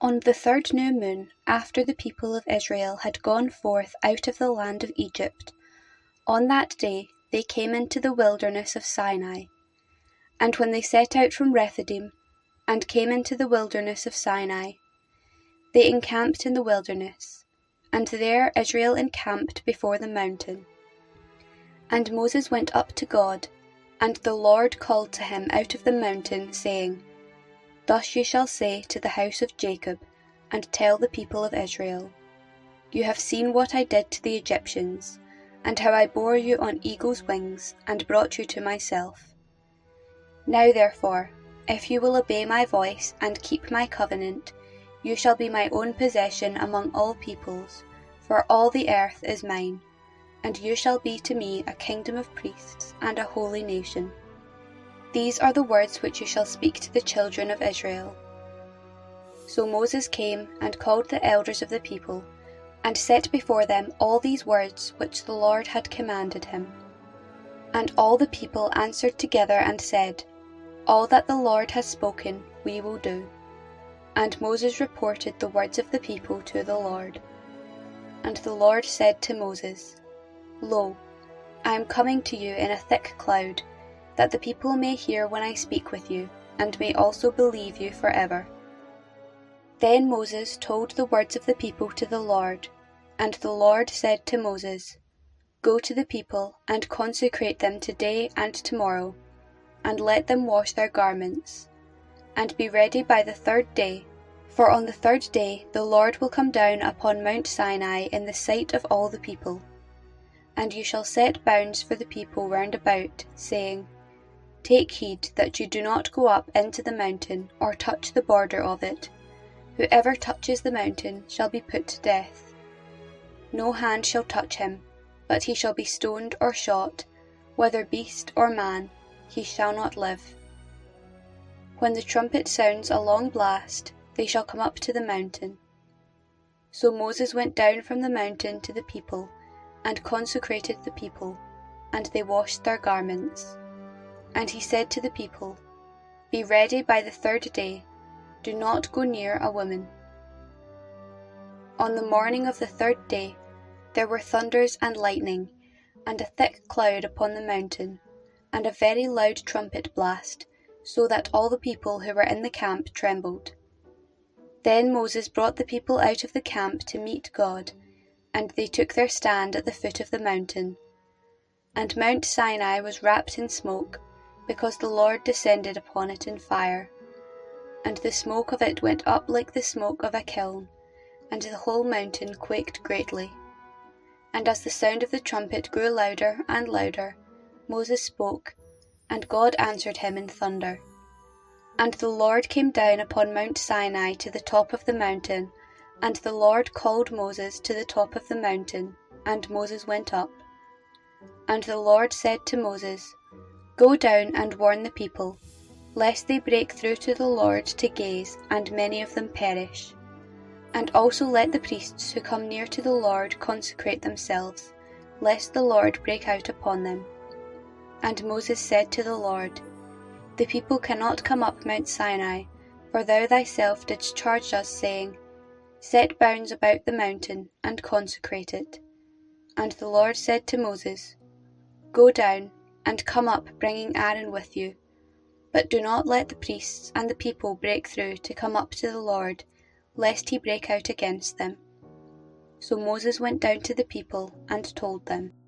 On the third new moon, after the people of Israel had gone forth out of the land of Egypt, on that day they came into the wilderness of Sinai. And when they set out from Rephidim, and came into the wilderness of Sinai, they encamped in the wilderness, and there Israel encamped before the mountain. And Moses went up to God, and the Lord called to him out of the mountain, saying, Thus you shall say to the house of Jacob, and tell the people of Israel, You have seen what I did to the Egyptians, and how I bore you on eagle's wings, and brought you to myself. Now therefore, if you will obey my voice, and keep my covenant, you shall be my own possession among all peoples, for all the earth is mine, and you shall be to me a kingdom of priests, and a holy nation. These are the words which you shall speak to the children of Israel. So Moses came and called the elders of the people, and set before them all these words which the Lord had commanded him. And all the people answered together and said, All that the Lord has spoken we will do. And Moses reported the words of the people to the Lord. And the Lord said to Moses, Lo, I am coming to you in a thick cloud, that the people may hear when I speak with you, and may also believe you forever. Then Moses told the words of the people to the Lord, and the Lord said to Moses, Go to the people, and consecrate them today and tomorrow, and let them wash their garments, and be ready by the third day, for on the third day the Lord will come down upon Mount Sinai in the sight of all the people. And you shall set bounds for the people round about, saying, Take heed that you do not go up into the mountain, or touch the border of it. Whoever touches the mountain shall be put to death. No hand shall touch him, but he shall be stoned or shot, whether beast or man, he shall not live. When the trumpet sounds a long blast, they shall come up to the mountain. So Moses went down from the mountain to the people, and consecrated the people, and they washed their garments. And he said to the people, Be ready by the third day, do not go near a woman. On the morning of the third day there were thunders and lightning, and a thick cloud upon the mountain, and a very loud trumpet blast, so that all the people who were in the camp trembled. Then Moses brought the people out of the camp to meet God, and they took their stand at the foot of the mountain. And Mount Sinai was wrapped in smoke, because the Lord descended upon it in fire. And the smoke of it went up like the smoke of a kiln, and the whole mountain quaked greatly. And as the sound of the trumpet grew louder and louder, Moses spoke, and God answered him in thunder. And the Lord came down upon Mount Sinai to the top of the mountain, and the Lord called Moses to the top of the mountain, and Moses went up. And the Lord said to Moses, Go down and warn the people, lest they break through to the Lord to gaze, and many of them perish. And also let the priests who come near to the Lord consecrate themselves, lest the Lord break out upon them. And Moses said to the Lord, The people cannot come up Mount Sinai, for thou thyself didst charge us, saying, Set bounds about the mountain, and consecrate it. And the Lord said to Moses, Go down, and come up bringing Aaron with you, but do not let the priests and the people break through to come up to the Lord, lest he break out against them. So Moses went down to the people and told them.